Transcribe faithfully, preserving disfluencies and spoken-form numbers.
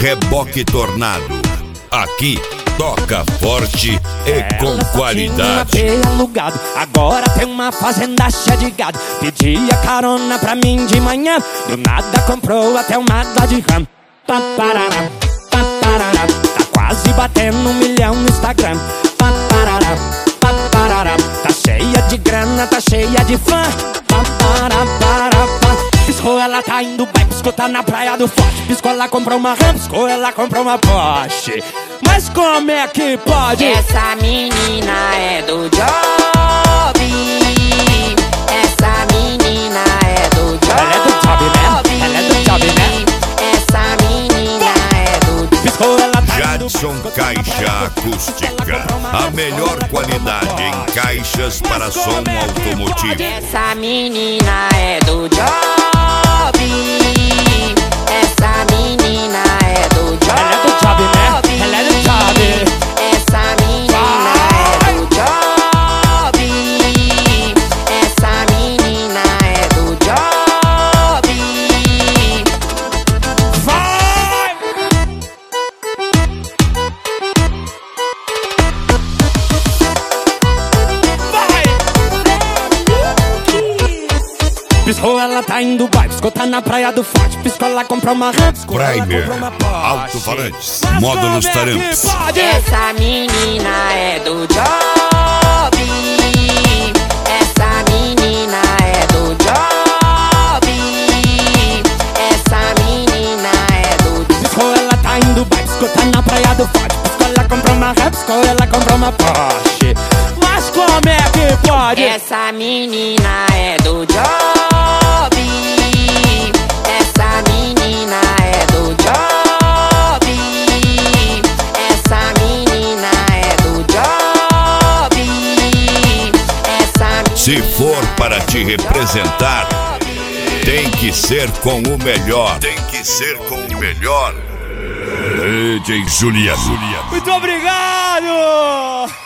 Reboque Tornado. Aqui toca forte e com qualidade. Ela só tinha um A P alugado, agora tem uma fazenda cheia de gado. Pedia carona pra mim de manhã, do nada comprou até uma Dodge Ram. Paparará, paparará, tá quase batendo um milhão no Instagram. Paparará, paparará, tá cheia de grana, tá cheia de fã. Paparará, piscou, ela tá indo bem, piscou, tá na praia do Forte. Piscou, ela comprou uma Ram, piscou, ela comprou uma Porsche. Mas como é que pode? Essa menina é do job. Essa menina é do job. Ela é do job, né? Ela é do job, né? Essa menina é do Piscou, ela tá indo Jadson bem, Caixa Acústica. A melhor qualidade em caixas para som automotivo. Essa menina é do job. Essa menina é do job. Ela é do job, né? Ela é do job. Essa menina é do job. Essa menina é do job. Vai! Vai! Piscou, ela tá em Dubai, piscou, tá na praia do Forte. Piscou, ela comprou uma Ram, piscou, ela Primer, comprou uma Porsche. alto-falantes, Mas módulos como é que taramps. pode? Essa menina é do job. Essa menina é do job. Essa menina é do job. Piscou, ela tá em Dubai, piscou, tá na praia do Forte. Piscou, ela comprou uma Ram, piscou, ela comprou uma Porsche. Mas como é que pode? Essa menina é do job. Essa menina é do job. Essa menina é do job. Essa Se for para te representar, tem que ser com o melhor. Tem que ser com o melhor. D J Juliano. Muito obrigado!